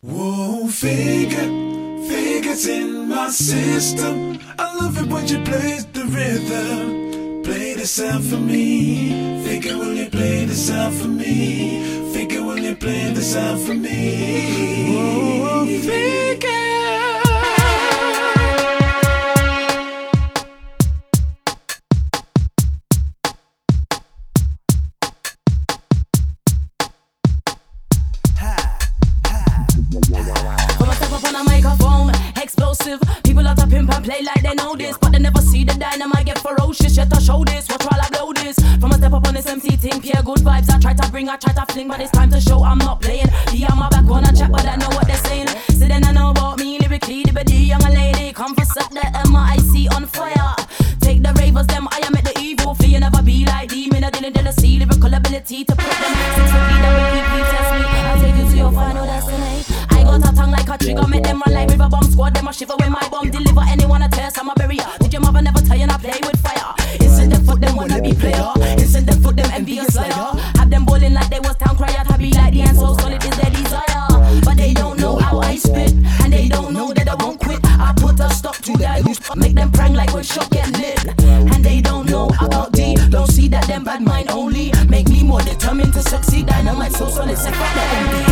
Whoa, figures in my system. I love it when you play the rhythm. Play the sound for me. Figure, will you play the sound for me? Figure, will you play the sound for me? Whoa, figure. People out to pimp and play like they know this, but they never see the dynamite get ferocious. Yet I show this, watch while I blow this. From a step up on this MC thing, pure good vibes. I try to bring, I try to fling, but it's time to show I'm not playing. Yeah, I'm back on a chat, but I know what they're saying. So then I know about me, lyrically, the young lady. Come for set the MIC on fire. Take the ravers, them, I am at the evil. Flee, you never be like demon, I didn't see lyrical ability to put them. 6 feet, test me. I take you to your final destiny. I got a tongue like a trigger, make them run like river bomb squad. Them a shiver when my bomb deliver. Anyone a test, I'm a barrier. Did your mother never tell you not play with fire? Instant them foot them wanna be player. Instant them foot them envious slayer. Have them bowling like they was town crier. To be like the end so solid is their desire. But they don't know how I spit, and they don't know that I won't quit. I put a stop to that. Make them prang like when shot get lit. And they don't know about D. Don't see that them bad mind only make me more determined to succeed. Dynamite so solid, set up the envy.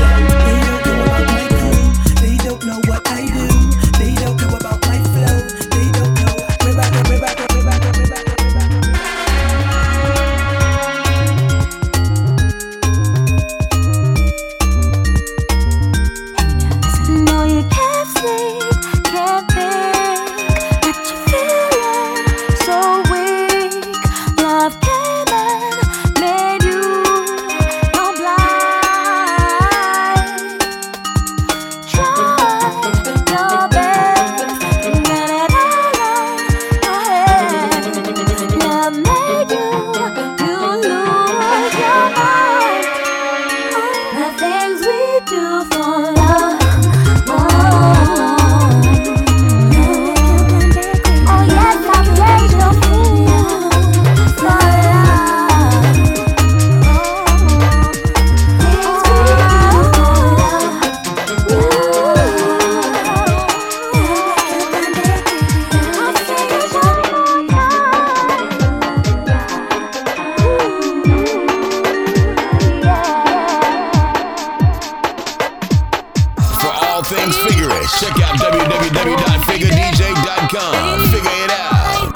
They don't know what I do. They don't know about my flow. They don't know. We're back. No, you can't sleep, can't think, but you're feeling so weak. Love came and made you go blind. Try your best to get it all on your head. Love made you lose your mind. The things we do for love. Oh yes, I played your fool for love. Things we do for love. I'll say it one more time. For all things Figurish, check out www.figuredj.com. Figure it out.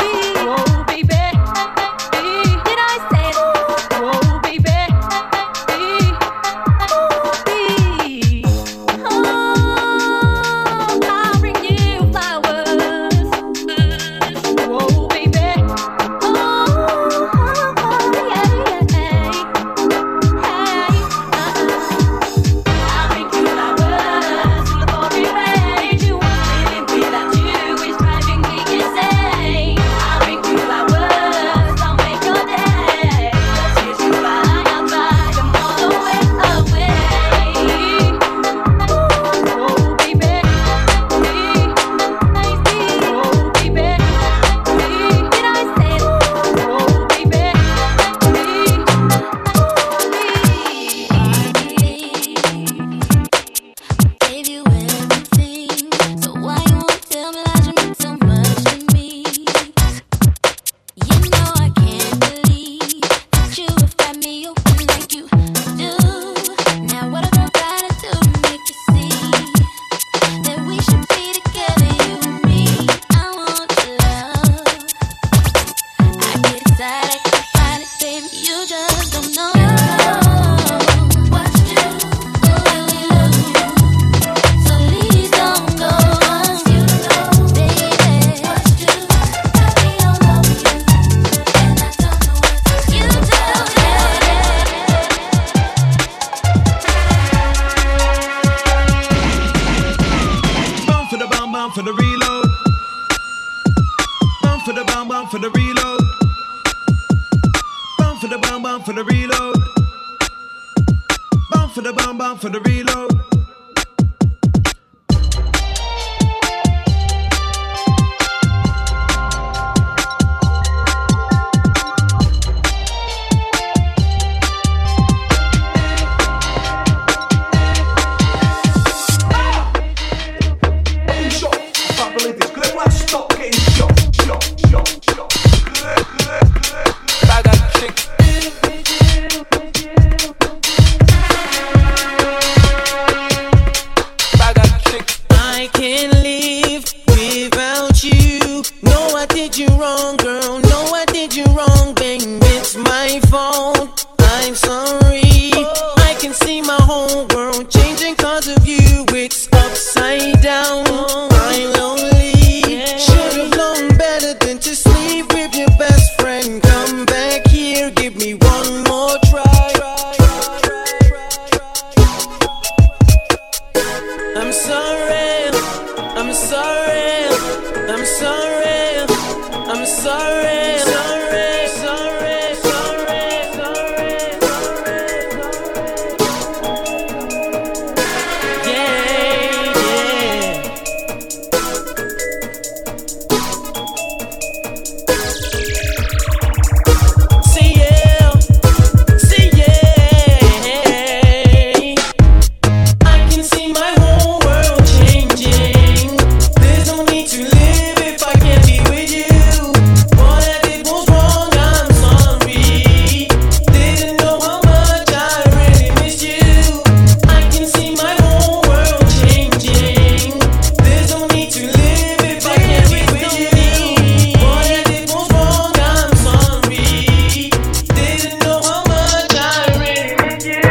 For the reload. Bum for the bum for the reload. Bum for the bum for the reload. Bum for the bum for the reload. whole world changing cause of you. It's upside down. I'm lonely. Should've known better than to sleep with your best friend. Come back here, give me one more try. I'm sorry, I'm sorry, I'm sorry, I'm sorry, sorry, sorry, sorry, sorry. Yeah. See yeah, see yeah. I can see my whole world changing. There's no need to live if I can't be with you. What I did was wrong, I'm sorry. Didn't know how much I really missed you. I can see my whole world changing. There's no need to live if I can't be with you. What I did was wrong, I'm sorry. Didn't know how much I really missed you.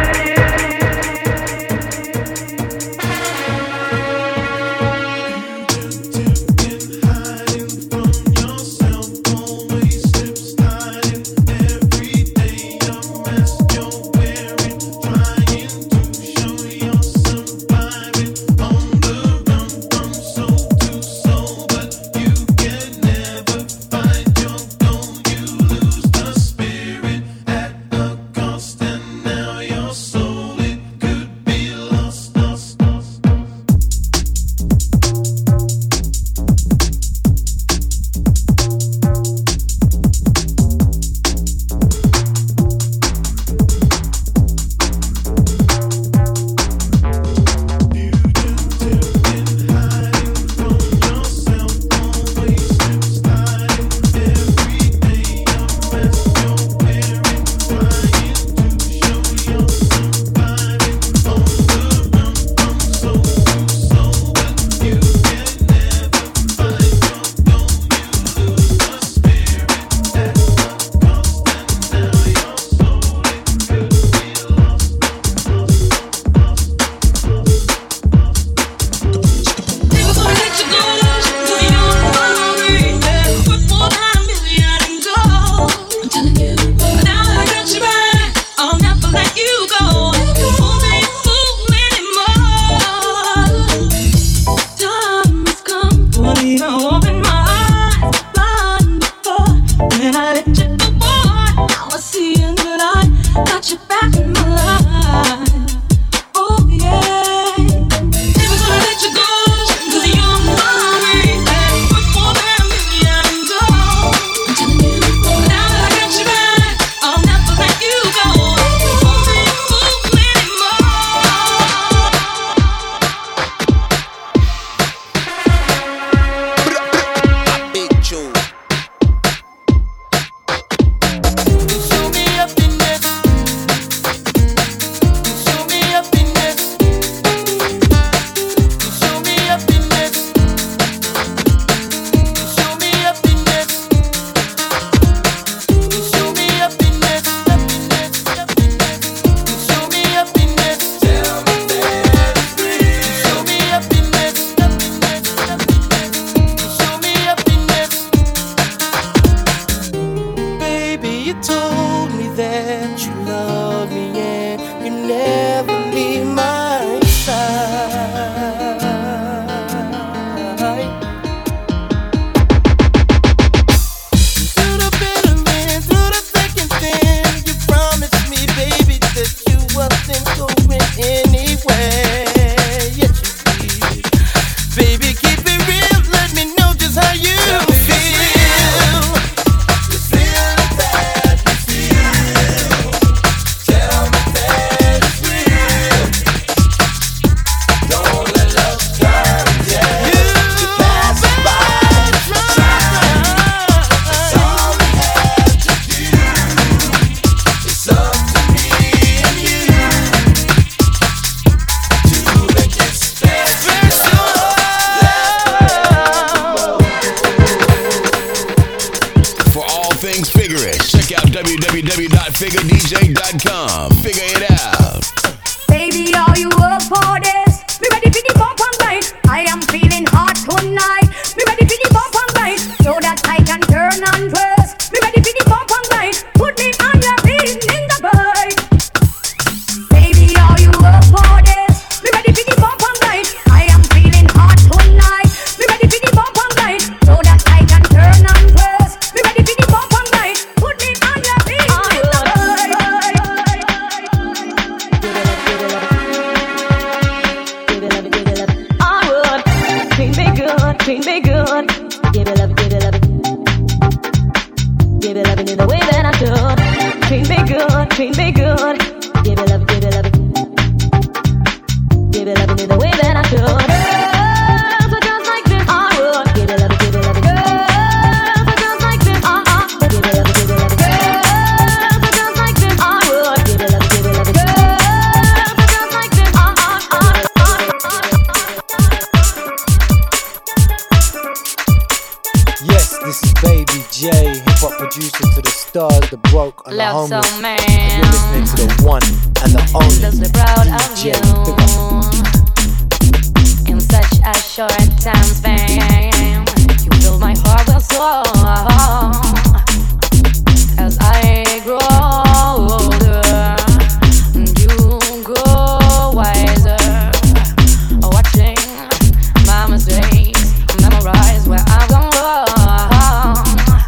Check out www.figuredj.com. Figure it out. Baby, all you loving it the way that I should. Girls are just like this, I would give it, love it, give it, love it. Girls are just like this, give it, love it, give it, love it. Girls are just like this, I would give it, love it, give it, love it. Girls are just like this, Yes, this is Baby J, hip-hop producer to the stars, the broke, and the Love homeless. so man. And you're listening to the one and the only Endlessly proud of DJ. you. Big up. In such a short time span, you fill my heart with soul. As I grow older, you grow wiser. Watching my mistakes, memorize where I've gone wrong.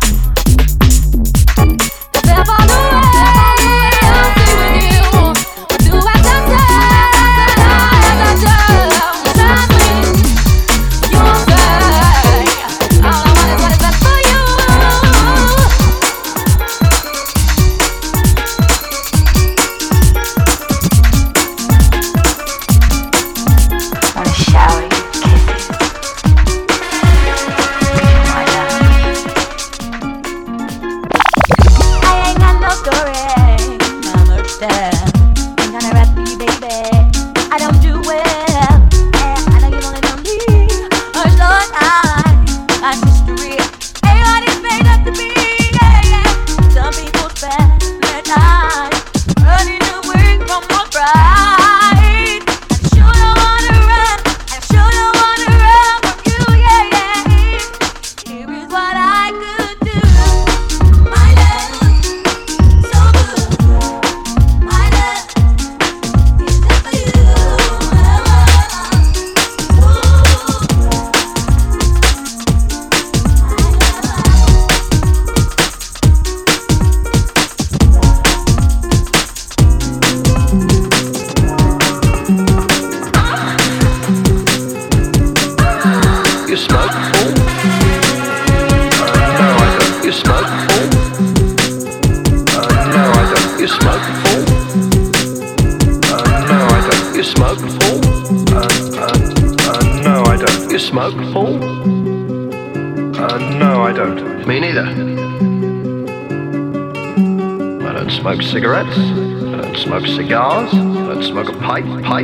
Step on the way, I'll stay with you. Do I sometimes? You'll say, all I want is what is best for you. wanna shower you kisses. I ain't got no story, I'm upstairs. Ain't gonna rap for you, baby. I don't do well, and I know you don't know me. A short time, my history ain't what it's made up to be. Yeah, yeah. Some people spend their time running away from what's right. I sure don't wanna run, I sure don't wanna run from you. Yeah, yeah. Here is what I could do. My love, so good. My love is just for you. You smoke, fool? No, I don't. You smoke, fool? No, I don't. You smoke, fool? No, I don't. You smoke, fool? No, I don't. You smoke, fool? No, I don't. Me neither. I don't smoke cigarettes. I don't smoke cigars. I don't smoke a pipe.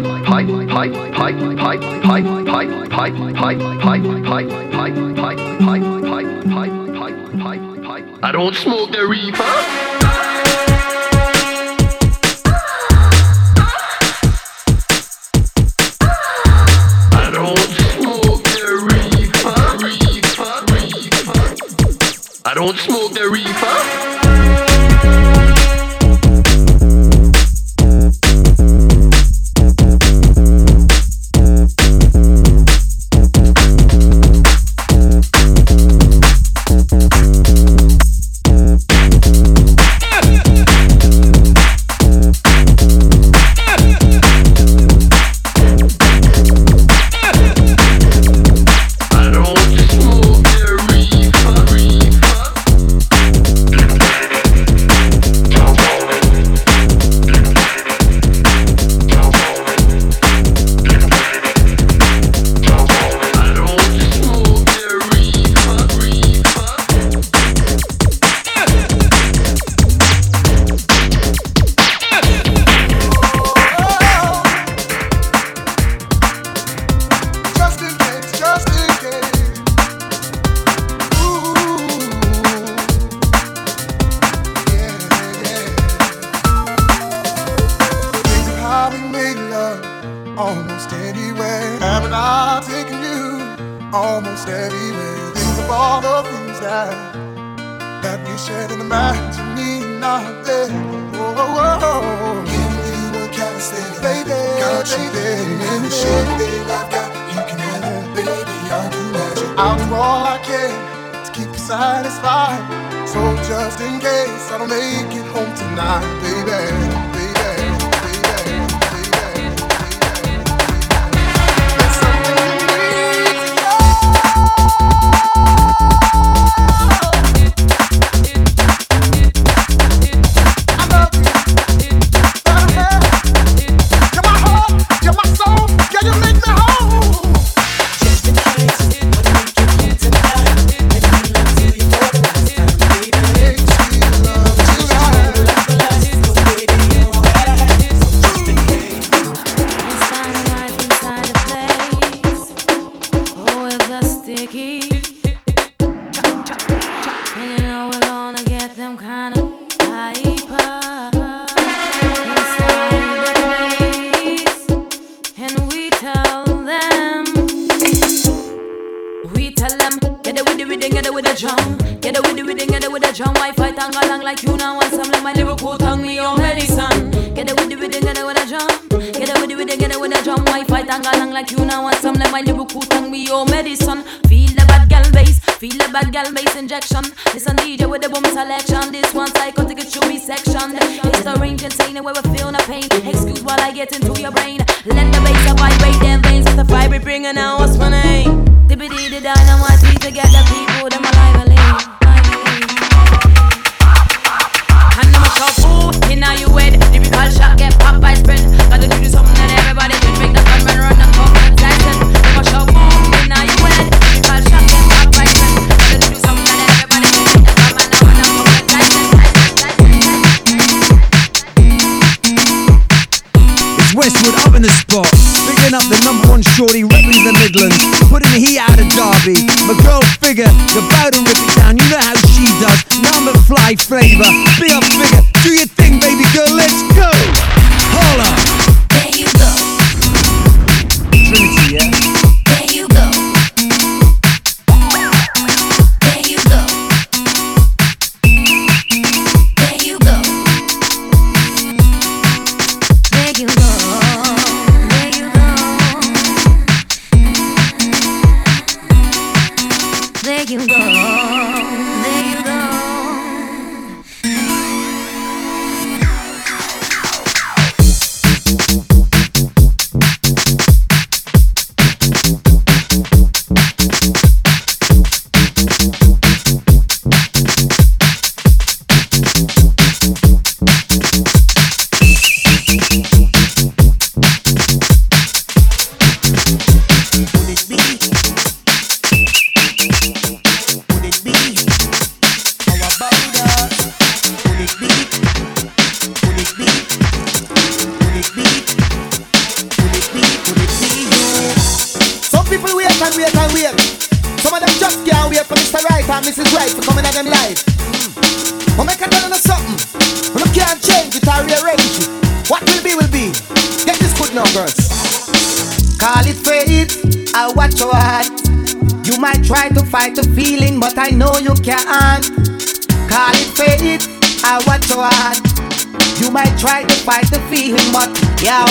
I don't smoke the reefer. I don't smoke the reefer. almost anywhere. Haven't I taken you almost everywhere? Think of all the things that we shared in the night. To me, not there. Oh, oh, oh. Giving you a kind of steady, baby. Got you there, and the shit that I've got, you can have it, baby. I'll do magic. I'll do all I can to keep you satisfied. So just in case I don't make it home tonight, baby. You're my heart, you're my soul, yeah, you make freaky. And you know we're gonna get them kind of hyper inside the place. And we tell them, get it with the rhythm, get it with the drum. Get it with the rhythm, get it with the drum. Wi-Fi tang along like you now want some like my lyrical tongue, me your medicine. Get it with the rhythm, get it with the drum. Get it with the rhythm, get it with the drum. Wi-Fi tang along like you now want some like my lyrical tongue, me your medicine. Feel the bad gal bass, feel the bad gal bass injection. Listen DJ with the boom selection. This one psychotic, it should be section. It's the range insane where we feel the pain. Excuse while I get into your brain. Let the bass vibrate their veins. It's the vibrate bringing out what's my name. Dippity the dynamite together, people them alive and live. And I'm a shop, ooh, in now you wed. Lyrical shot, get popped by spread. Gotta do something that everybody can make the fun run and come and Tyson. I'm a shop, ooh, in now you wed. Lyrical shot, get popped by spread. Gotta do something that everybody can make the fun run and come and Tyson. It's Westwood up in the spot. Picking up the #1 shorty, repping the Midlands, putting the heat out of Derby. My girl figure, you're about to rip it down. You know how she does. Number fly flavor, be a figure. Do your thing, baby girl. Let's go. Holla. There you go. Trinity, yeah. There you go. There you go. There you go. There you go. There you go, there you go. Mrs. Right for coming at them live. But make a tell you something. When you can't change it or rearrange it, what will be. Get this good now, girls. Call it fate, I watch your heart. You might try to fight the feeling, but I know you can't. Call it fate, I watch your heart. You might try to fight the feeling, but yo.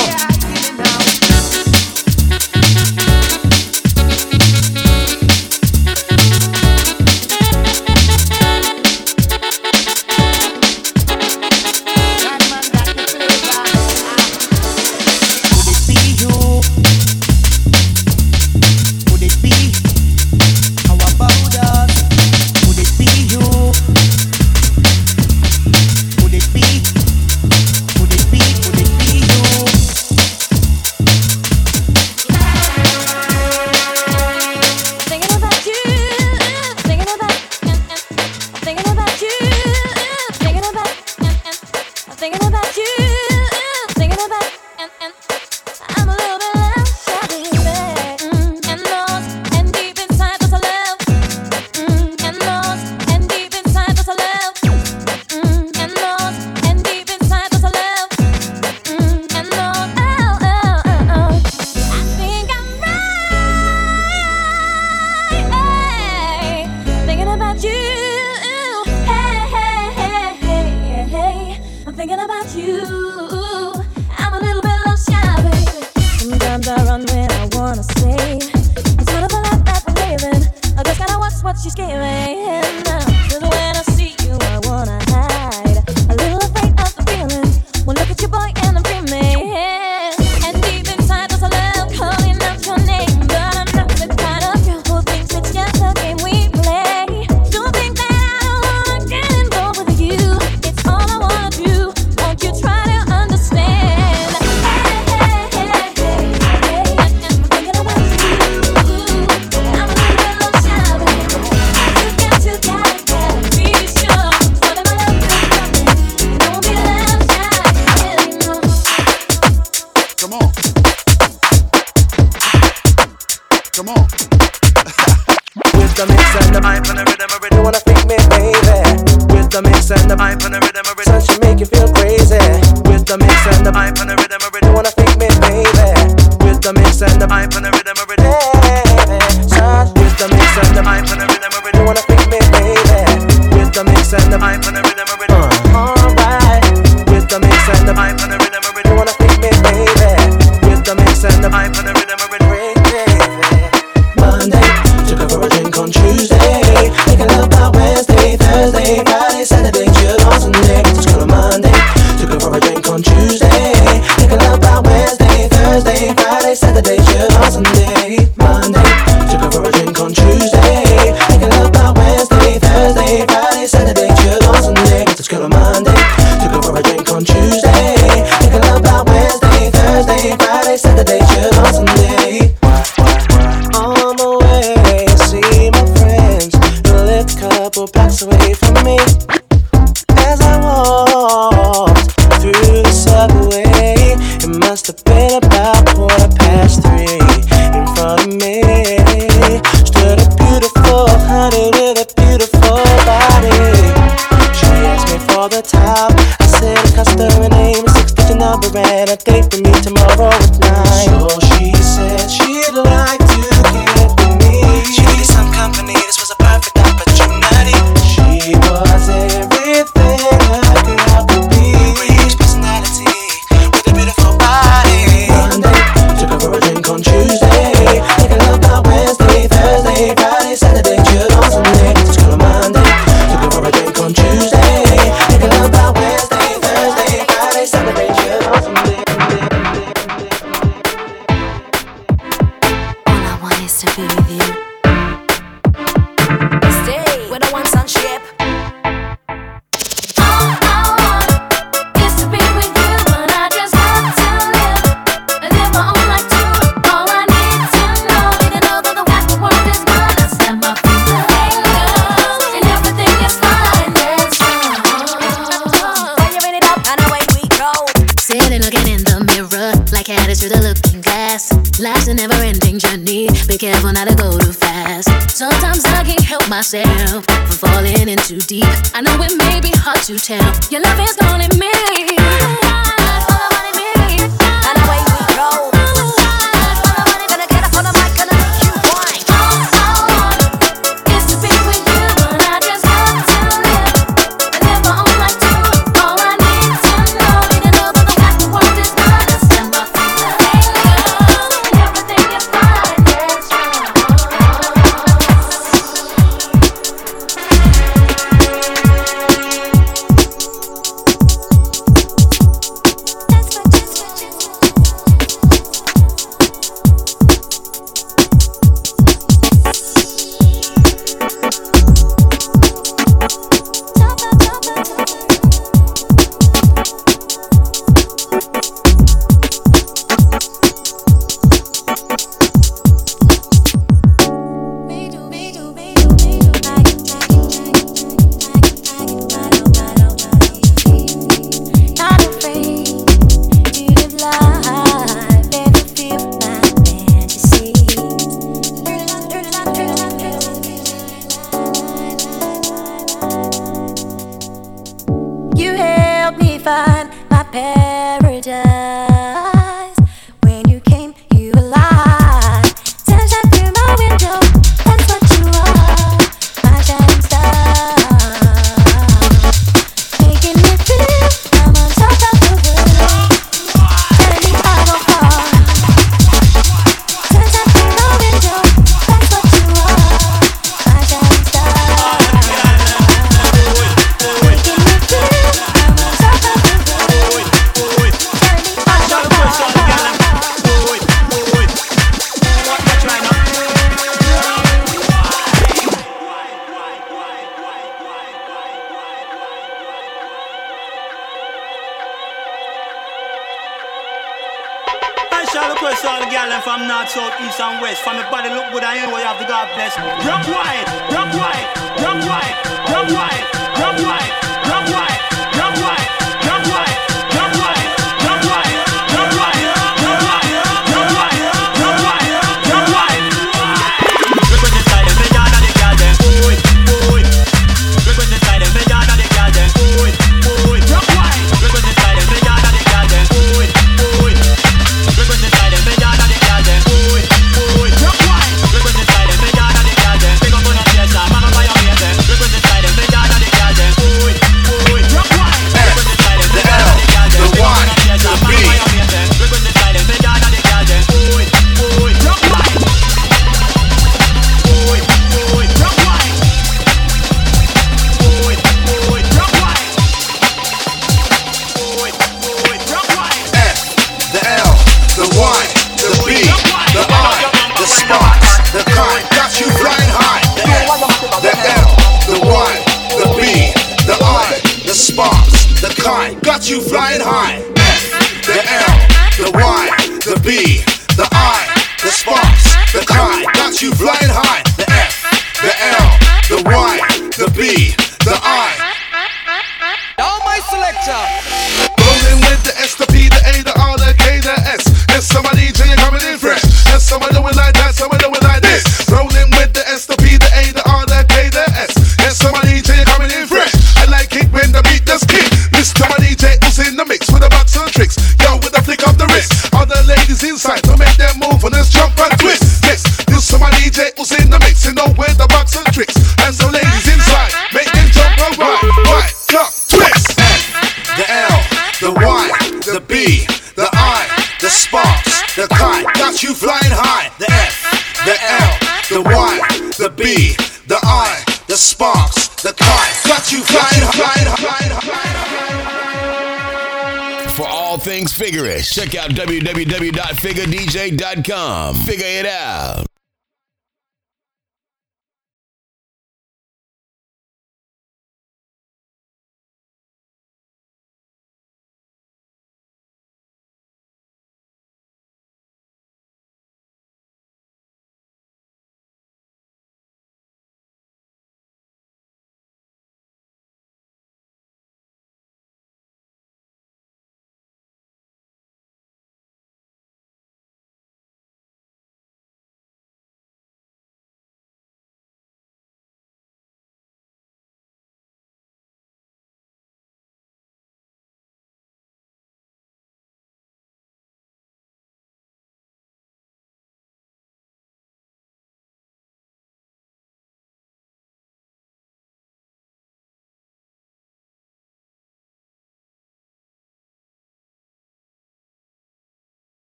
the mix and the pipe and the rhythm of it. You wanna freak me, baby? With the mix and the pipe and the rhythm of it. Sun should make you feel crazy. With the mix and the pipe and the rhythm of it. You wanna freak me, baby? With the mix and the pipe and the rhythm of it. Sun, with the mix and the pipe and the rhythm of it. You wanna freak me, baby? With the mix and the pipe and the rhythm of it. Alright. With the mix and the pipe and the rhythm of it. You wanna freak me, baby? With the mix and the pipe and the rhythm of it. Monday, took her for a drink on Tuesday. Making love about Wednesday, Thursday, Friday, Saturday, chill on Sunday. Let's go to Monday, took her for a drink on Tuesday. Making love about Wednesday, Thursday, Friday, Saturday, chill on Sunday. Monday, took her for a drink on Tuesday. Making love about Wednesday, Thursday, Friday, Saturday, chill on Sunday. Let's go to Monday, took her for a drink on Tuesday. Making love about Wednesday, Thursday, Friday, Saturday, chill on Sunday. On my way, see my friends who live a couple blocks away from me. As I walked through the subway, it must have been about 3:15. In front of me stood a beautiful honey with a beautiful body. She asked me for the top. I said a customer name, a 6-digit number, and a date for me tomorrow at 9. So she said she'd like to get with me. She needed some company, this was a perfect opportunity. She was everything a girl could be. Rich personality with a beautiful body. Monday, took her for a drink on Tuesday. Making love about Wednesday, Thursday, Friday, Saturday, chill on Sunday. Let's go to Monday, took her for a drink on Tuesday. Making love about Wednesday, Thursday, Friday, Saturday, chill on Sunday. All I want is to be with you. Stay with a one-sun ship. All I want is to be with you, but I just want to live my own life too. All I need to know that the world is gonna snap my fingers, and everything is fine and strong. Firing it up and away we go. Sitting looking in the mirror, like addicts through the looking glass. Life's a never-ending journey. Be careful not to go too fast. Sometimes I can't help myself from falling in too deep. I know it may be hard to tell. Your love is calling me. And away we go. Gonna get up on the mic, gonna make you whine. All I want is to be with you, but I just want to live my own life too. All I need to know that the world is gonna snap my fingers, and everything is fine and strong. Not afraid to live life and to feel my fantasies. You helped me find my paradise. When you came, you were alive. Sunshine through my window, that's what you are, my shining star. Making me feel I'm on top of the world. Telling me I go far. Sunshine through my window, that's what you are, my shining star. Making me feel I'm on top of the world. Telling me I go far. I shall request all the girl from north, south, east and west. From your body look good, I ain't what you have to God bless. Rock white, rock white, rock white, rock white, rock white, rock white, rock white, rock white, rock white, rock white, rock white, rock white, rock white, rock white, rock white. Request the style, every yard of the girl got you flying high. The F, the L, the Y, the B, the I, the sparks, the kite, got you flying high. For all things Figurish, check out www.figuredj.com. Figure it out.